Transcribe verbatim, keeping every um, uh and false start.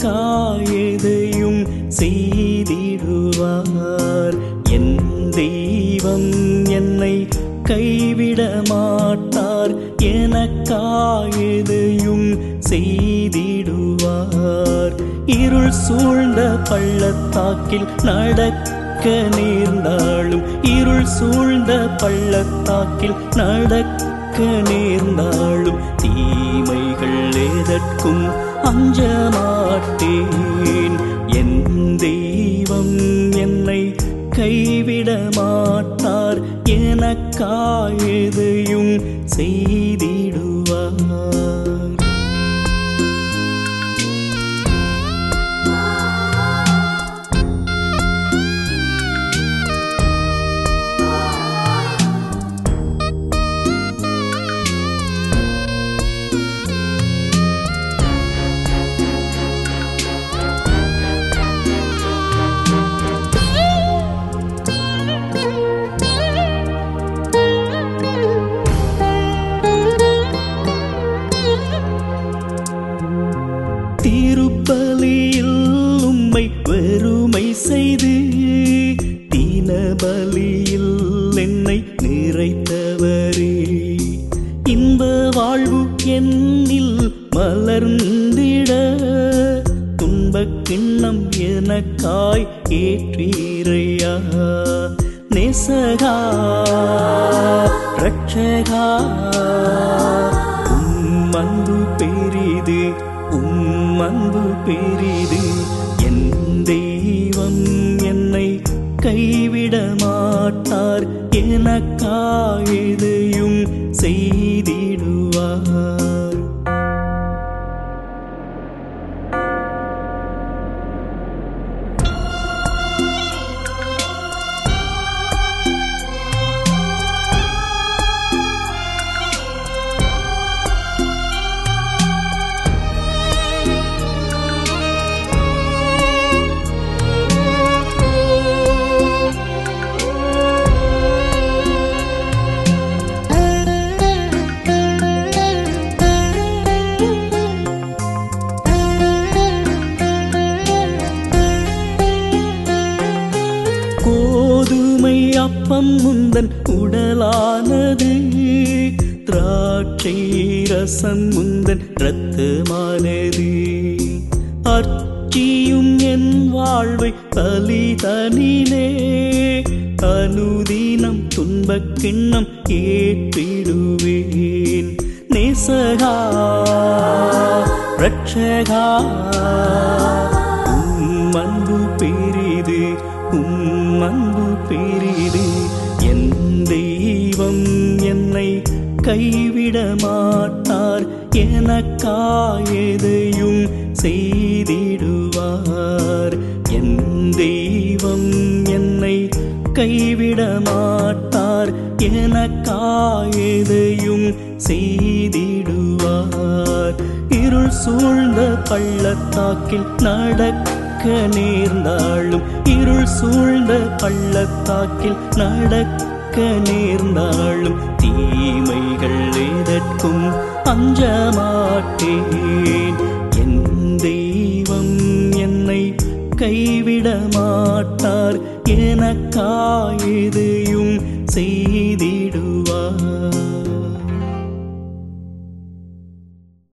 எனக்காயெதையும் செய்திடுவார். என் தெய்வம் என்னை கைவிட மாட்டார், எனக்காயெதையும் செய்திடுவார். இருள் சூழ்ந்த பள்ளத்தாக்கில் நடக்க நேர்ந்தாலும், இருள் சூழ்ந்த பள்ளத்தாக்கில் நடக்க நேர்ந்தாலும், தீமைகள் எதற்கும் அஞ்ச மாட்டேன். என் தெய்வம் என்னை கைவிட மாட்டார், எனக்காயெதையும் செய்திடுவார். திருப்பலியில் உம்மை வெறுமை செய்து, தீனபலியில் என்னை நிறைத்தவரே, இந்த வாழ்வு என்னில் மலர்ந்திட துன்பக் கிண்ணம் எனக்காய் ஏற்றீரையா. நேசகா ரட்சகா, உம் அன்பு பெரிது, உம் அன்பு பெரிது. என் தெய்வம் என்னை கைவிட மாட்டார், எனக்காயெதையும் செய்திடுவார். கோதுமை அப்பம் முந்தன் உடலானது, திராட்சை ரசம் முந்தன் இரத்தமானது. அர்ச்சியும் என் வாழ்வை பலிதனிலே, அனுதினம் துன்பக் கிண்ணம் ஏற்றிடுவேன். நேசகா ரட்சகா, உம் அன்பு பெரிது, உம் அன்பு பெரிது. என் தெய்வம் என்னை கைவிட மாட்டார், எனக்காயெதையும் செய்திடுவார். என் தெய்வம் என்னை கைவிட மாட்டார், எனக்காயெதையும் செய்திடுவார். இருள் சூழ்ந்த பள்ளத்தாக்கில் நடக்க நேர்ந்தாலும், இருள் சூழ்ந்த பள்ளத்தாக்கில் நடக்க நேர்ந்தாலும், தீமைகள் எதற்கும் அஞ்ச மாட்டேன். என் தெய்வம் என்னை கைவிட மாட்டார், எனக்காயெதையும் செய்திடுவார்.